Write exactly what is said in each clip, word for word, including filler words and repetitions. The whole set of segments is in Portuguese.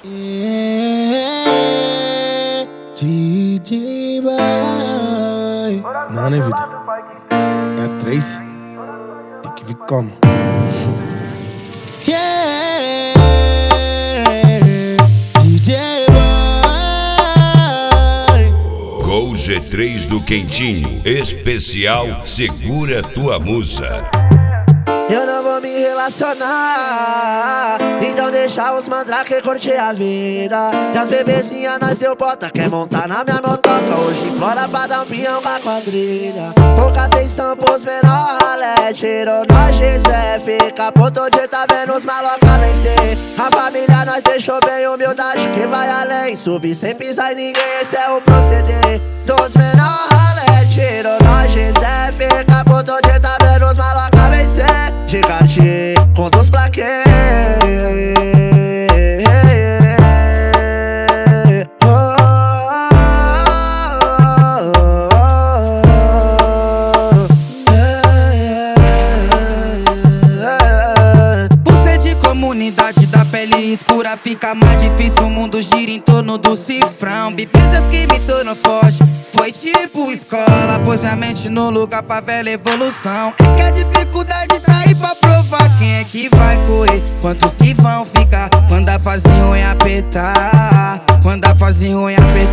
É, D J vai. Não, né, vida? É três. Tem que vir como? Yeah, D J vai. Gol G três do Quentinho, especial Segura Tua Musa. Eu não vou me relacionar, então deixa os mandrake curtir a vida. E as bebezinhas nós deu bota, quer montar na minha motoca. Hoje implora pra dar um pinhão com a quadrilha. Pouca atenção pros menor ralé, tirou nós G Z. Fica por todo dia tá vendo os maloca vencer. A família nós deixou bem humildade que vai além. Subir sem pisar em ninguém, esse é o proceder. Dos menor ralé, tirou nós G Z. Fica por todo dia tá vendo os maloca vencer. De Cartier, conta os plaquês. oh, oh, oh, oh. Por ser de comunidade da pele escura, fica mais difícil, o mundo gira em torno do cifrão. Vivências que me tornam forte, foi tipo escola, pôs minha mente no lugar pra velha evolução. É que a dificuldade tá aí pra provar quem é que vai correr, quantos que vão ficar quando a fase ruim apertar, quando a fase ruim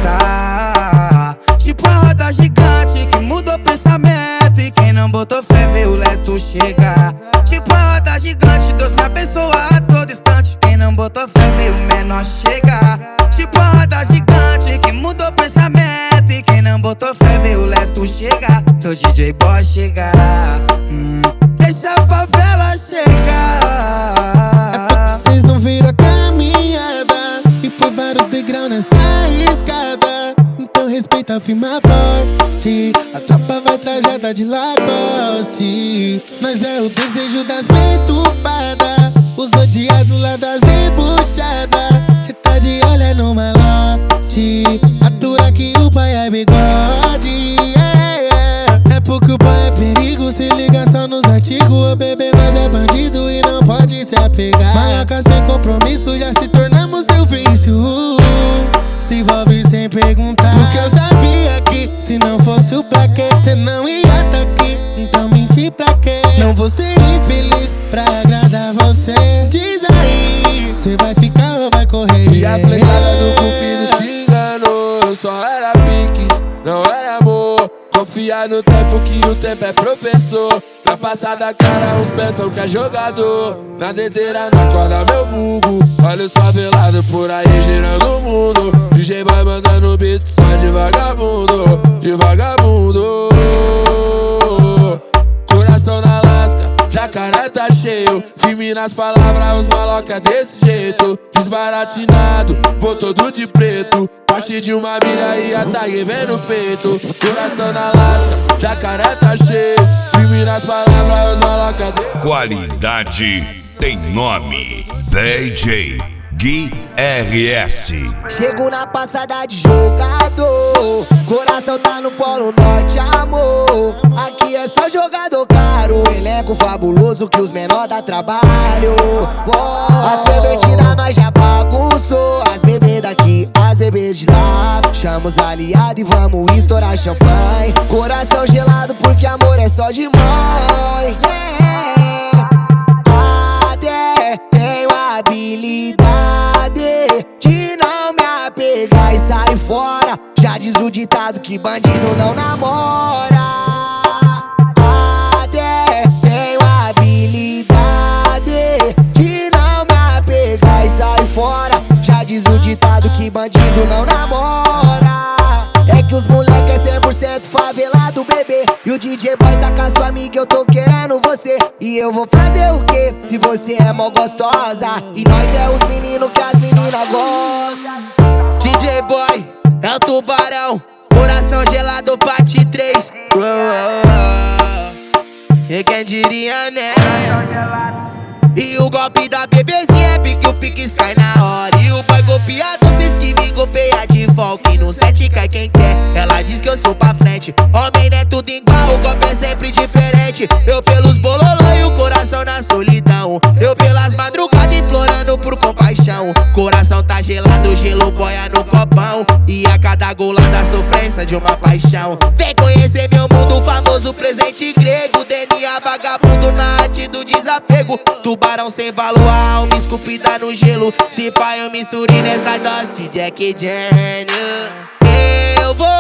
apertar. Tipo a roda gigante que mudou o pensamento, e quem não botou fé vê o leto chegar. Tipo a roda gigante, Deus me abençoa a todo instante, quem não botou fé vê o menor chegar. Tipo a roda gigante que mudou o pensamento, e quem não botou fé vê o leto chegar. Teu D J boy chegar, hum, deixa a favela chegar. É porque vocês não viram a caminhada, e foi vários degraus nessa escada. Então respeita a firma forte, a tropa vai trajada de Lacoste. Mas é o desejo das perturbadas, os odiados lá das debuchadas. Cê tá de olho no malote, atura que o pai é bigode. yeah, yeah. É porque o pai é perigo, se liga só nos artigos. Ô bebê, nós é bandido e não pode se apegar. Maloca sem compromisso, já se tornamos seu vício. Se envolve sem perguntar, porque eu sabia que se não fosse o pra quê, cê não ia tá aqui. Então mentir pra quê? Não vou ser infeliz pra agradar você. Diz aí, cê vai ficar ou vai correr? E a flechada do cupido te enganou. Eu só era piques, não era amor. Confia no tempo que o tempo é professor. Na passada cara uns pensam que é jogador. Na dedeira na corda meu vulgo. Olha os favelados por aí girando o mundo. D J vai mandando beat só de vagabundo, de vagabundo. Coração na lasca, jacaré tá cheio. Firme nas palavras, os maloca desse jeito. Desbaratinado, vou todo de preto. Parte de uma milha e a tag vem no peito. Coração na lasca, jacaré tá cheio. Firme nas palavras, os maloca desse. Qualidade tem nome. D J Gui R S. Chego na passada de jogador, coração tá no polo norte, amor. Aqui é só jogador caro, elenco fabuloso que os menor dá trabalho. oh. As pervertidas nós já bagunçou, as bebês daqui, as bebês de lá. Chama os aliados e vamos estourar champanhe. Coração gelado porque amor é só de mãe. yeah. Até tenho habilidade de não me apegar e sair fora. Já diz o ditado que bandido não namora. Até tenho habilidade de não me apegar e sair fora. Já diz o ditado que bandido não namora. É que os moleque é cem por cento favelado, bebê. E o D J boy tá com a sua amiga, eu tô querendo você. E eu vou fazer o quê? Se você é mó gostosa e nós é os meninos que as meninas gostam. D J boy é o tubarão, coração gelado parte três. oh, oh, oh. E quem diria, né? E o golpe da bebezinha é pique, o pique cai na hora. E o boy golpeado se esquiva e golpeia de volta. E no set cai quem quer, ela diz que eu sou pra frente. Homem não é tudo igual, o golpe é sempre diferente. Eu pelos bololô e o coração na solidão. Eu pelas madrugadas implorando por compaixão. Coração tá gelado, gelo boia no copão. E a cada gol lá da sofrência de uma paixão. Vem conhecer meu mundo famoso, presente grego. D N A vagabundo na arte do desapego. Tubarão sem valor, a alma esculpida no gelo. Se pá eu misturei nessa dose de Jack Daniels. Eu vou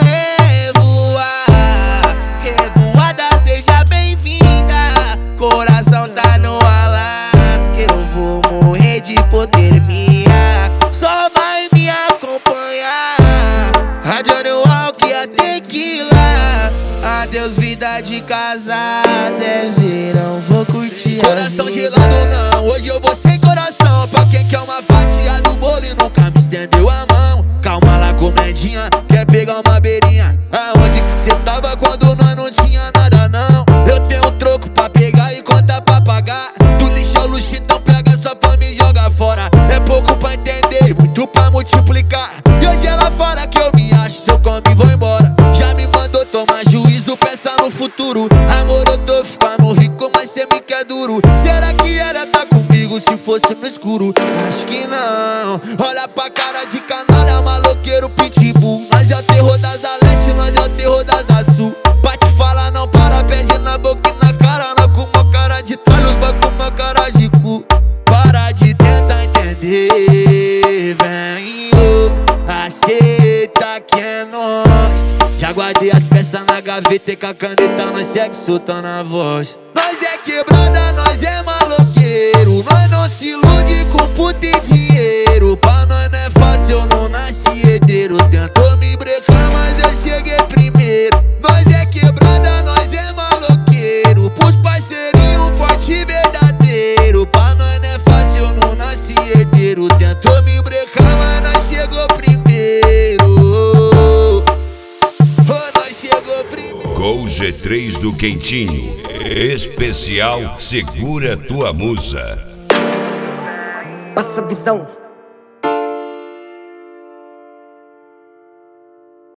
revoar, revoada, seja bem-vinda. Coração tá no Alasca, eu vou morrer de hipotermia. Só vai me acompanhar a Johnny Walker e a Tequila. Adeus vida de casada, é verão, vou curtir. Coração gelado não, hoje eu vou sem coração. Pra quem quer uma fatia do bolo e nunca me estendeu a mão. Calma lá, comedinha, quer pegar uma beirinha? Aonde que cê tava quando nós não tinha nada não? Eu tenho um troco pra pegar e conta pra pagar. Do lixo ao luxo, então pega só pra me jogar fora. É pouco pra entender, muito pra multiplicar. E hoje ela fala que eu me acho, se eu como e vou embora. Já me mandou tomar juízo, pensa no futuro. Amor, eu tô ficando rico, mas cê me quer duro. Será que ela tá comigo se fosse no escuro? Acho que não. Olha pra cara de canalha, maloqueiro pitbull. Nós é o terror das da leste, nós é o terror das da sul. Pra te falar não para, pede na boca e na cara. Nós com uma cara de tralha, os bagulho com uma cara de cu. Para de tentar entender, vem, oh, aceita que é nós. Já guardei as peças na gaveta e com a caneta nós segue soltando a voz. Nós é quebrada, nós é maloqueiro. Nós não se ilude com puta e dinheiro. Pra nós não é fácil, eu não nasci herdeiro. Tentou me brecar, mas eu cheguei primeiro. Nós é quebrada, nós é maloqueiro. Pros parceirinhos, forte e verdadeiro. Pra nós não é fácil, eu não nasci herdeiro. Tentou me brecar, mas nós chegou primeiro. Oh, nós chegou primeiro. Gol G três do Quentinho. Especial Segura Tua Musa. Passa visão.